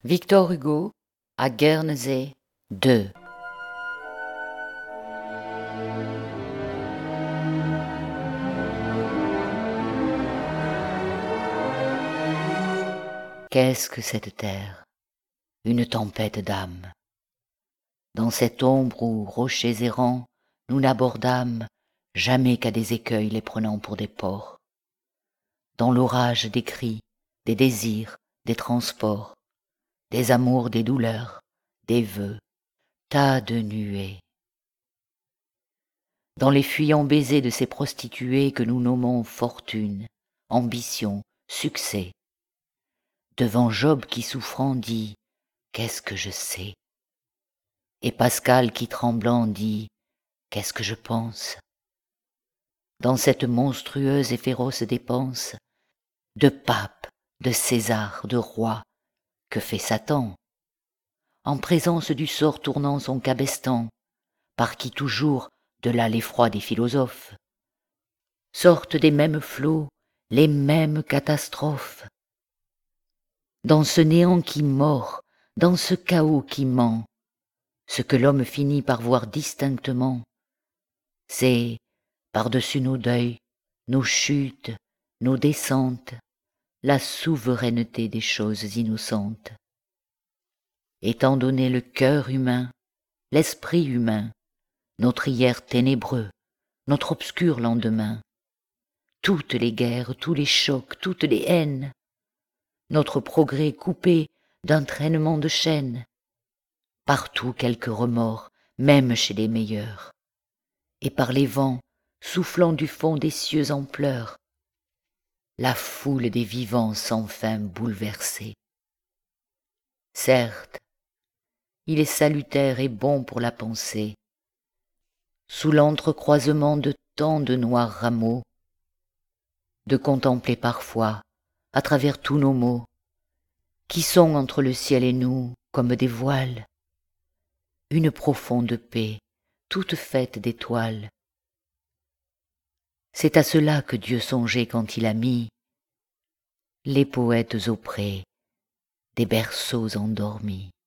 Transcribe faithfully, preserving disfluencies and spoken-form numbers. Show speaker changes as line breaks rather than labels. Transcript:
Victor Hugo à Guernesey deux. Qu'est-ce que cette terre? Une tempête d'âme. Dans cette ombre où, rochers errants, nous n'abordâmes jamais qu'à des écueils les prenant pour des ports. Dans l'orage des cris, des désirs, des transports, des amours, des douleurs, des vœux, tas de nuées. Dans les fuyants baisers de ces prostituées que nous nommons fortune, ambition, succès. Devant Job qui souffrant dit « Qu'est-ce que je sais ?» et Pascal qui tremblant dit « Qu'est-ce que je pense ?» Dans cette monstrueuse et féroce dépense de papes, de Césars, de rois, que fait Satan en présence du sort tournant son cabestan, par qui toujours, de là l'effroi des philosophes, sortent des mêmes flots les mêmes catastrophes. Dans ce néant qui mord, dans ce chaos qui ment, ce que l'homme finit par voir distinctement, c'est, par-dessus nos deuils, nos chutes, nos descentes, la souveraineté des choses innocentes. Étant donné le cœur humain, l'esprit humain, notre hier ténébreux, notre obscur lendemain, toutes les guerres, tous les chocs, toutes les haines, notre progrès coupé d'un traînement de chaînes, partout quelques remords, même chez les meilleurs, et par les vents soufflant du fond des cieux en pleurs, la foule des vivants sans fin bouleversée. Certes, il est salutaire et bon pour la pensée, sous l'entrecroisement de tant de noirs rameaux, de contempler parfois, à travers tous nos maux, qui sont entre le ciel et nous comme des voiles, une profonde paix, toute faite d'étoiles. C'est à cela que Dieu songeait quand il a mis les poètes auprès des berceaux endormis.